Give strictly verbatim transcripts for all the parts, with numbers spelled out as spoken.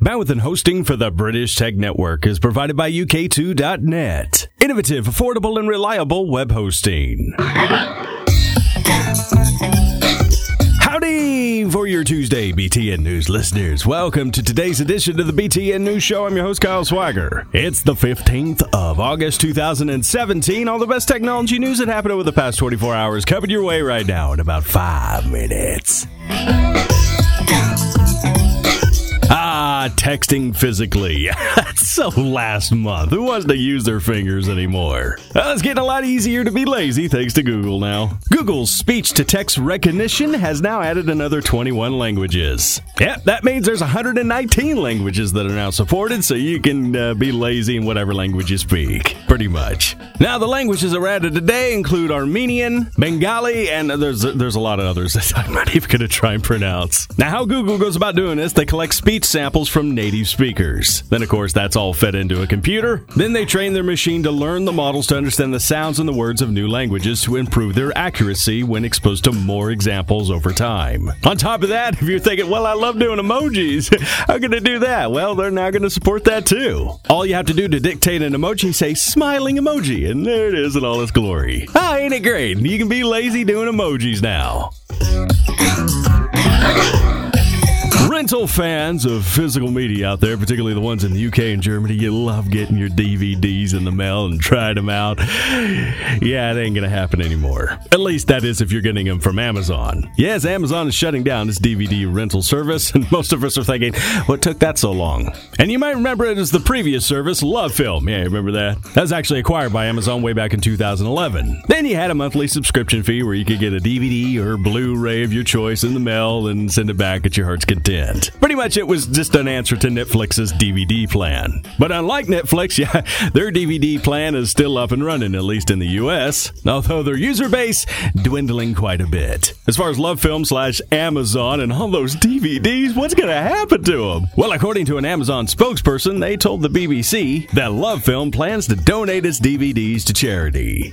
Bandwidth and hosting for the British Tech Network is provided by U K two dot net. Innovative, affordable, and reliable web hosting. Howdy for your Tuesday, B T N News listeners. Welcome to today's edition of the B T N News Show. I'm your host, Kyle Swagger. It's the fifteenth of August, two thousand seventeen. All the best technology news that happened over the past twenty-four hours coming your way right now in about five minutes. Ah, texting physically. So last month, who wants to use their fingers anymore? Well, it's getting a lot easier to be lazy thanks to Google now. Google's speech-to-text recognition has now added another twenty-one languages. Yep, that means there's one hundred nineteen languages that are now supported, so you can uh, be lazy in whatever language you speak, pretty much. Now, the languages that are added today include Armenian, Bengali, and there's, there's a lot of others that I'm not even going to try and pronounce. Now, how Google goes about doing this, they collect speech samples from native speakers. Then, of course, that's all fed into a computer. Then they train their machine to learn the models to understand the sounds and the words of new languages to improve their accuracy when exposed to more examples over time. On top of that, if you're thinking, well, I love doing emojis, how can I do that? Well, they're now going to support that too. All you have to do to dictate an emoji, say smiling emoji, and there it is in all its glory. Ah, ain't it great? You can be lazy doing emojis now. Rental fans of physical media out there, particularly the ones in the U K and Germany, you love getting your D V Ds in the mail and trying them out. Yeah, it ain't going to happen anymore. At least that is if you're getting them from Amazon. Yes, Amazon is shutting down its D V D rental service, and most of us are thinking, what took that so long? And you might remember it as the previous service, LoveFilm. Yeah, remember that? That was actually acquired by Amazon way back in two thousand eleven. Then you had a monthly subscription fee where you could get a D V D or Blu-ray of your choice in the mail and send it back at your heart's content. Pretty much it was just an answer to Netflix's D V D plan. But unlike Netflix, yeah, their D V D plan is still up and running, at least in the U S, although their user base dwindling quite a bit. As far as LoveFilm slash Amazon and all those D V Ds, what's going to happen to them? Well, according to an Amazon spokesperson, they told the B B C that LoveFilm plans to donate its D V Ds to charity.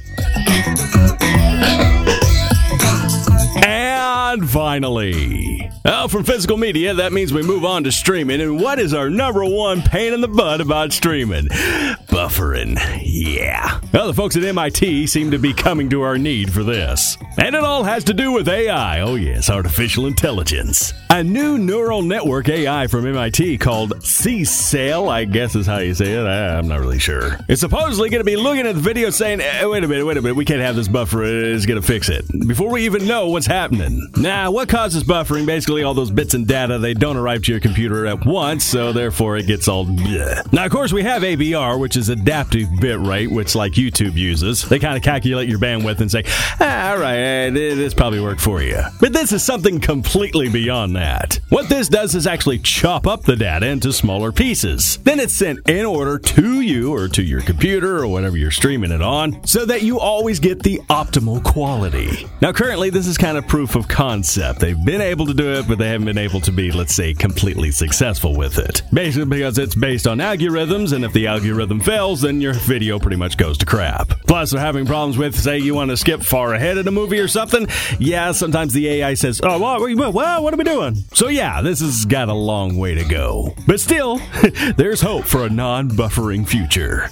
And finally, oh, from physical media, that means we move on to streaming. And what is our number one pain in the butt about streaming? Buffering. Yeah. Well, the folks at M I T seem to be coming to our need for this. And it all has to do with A I. Oh, yes, artificial intelligence. A new neural network A I from M I T called C-Cell, I guess is how you say it. I'm not really sure. It's supposedly going to be looking at the video saying, eh, wait a minute, wait a minute, we can't have this buffer. It's going to fix it. Before we even know what's happening. Now, what causes buffering? Basically, all those bits and data, they don't arrive to your computer at once, so therefore it gets all bleh. Now, of course, we have A B R, which is adaptive bit rate, which like YouTube uses. They kind of calculate your bandwidth and say, ah, all right, this probably worked for you. But this is something completely beyond that. What this does is actually chop up the data into smaller pieces. Then it's sent in order to you or to your computer or whatever you're streaming it on so that you always get the optimal quality. Now, currently, this is kind of proof of concept. They've been able to do it, but they haven't been able to be, let's say, completely successful with it. Basically because it's based on algorithms, and if the algorithm fails, then your video pretty much goes to crap. Plus, they're having problems with, say, you want to skip far ahead in a movie or something. Yeah, sometimes the A I says, oh, well, well, what are we doing? So yeah, this has got a long way to go. But still, there's hope for a non-buffering future.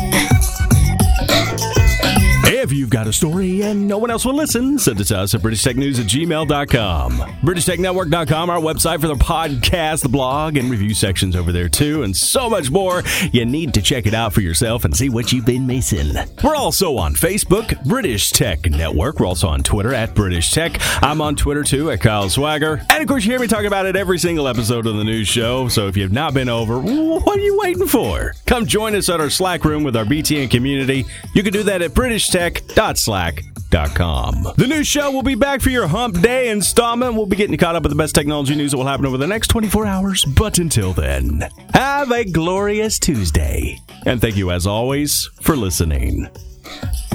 If you've got a story and no one else will listen, send it to us at british tech news at gmail dot com. british tech network dot com, our website for the podcast, the blog, and review sections over there too, and so much more. You need to check it out for yourself and see what you've been missing. We're also on Facebook, British Tech Network. We're also on Twitter at British Tech. I'm on Twitter too at Kyle Swagger. And of course, you hear me talk about it every single episode of the news show. So if you've not been over, what are you waiting for? Come join us at our Slack room with our B T N community. You can do that at british tech dot slack dot com. The news show will be back for your Hump Day installment. We'll be getting caught up with the best technology news that will happen over the next twenty-four hours. But until then, have a glorious Tuesday. And thank you, as always, for listening.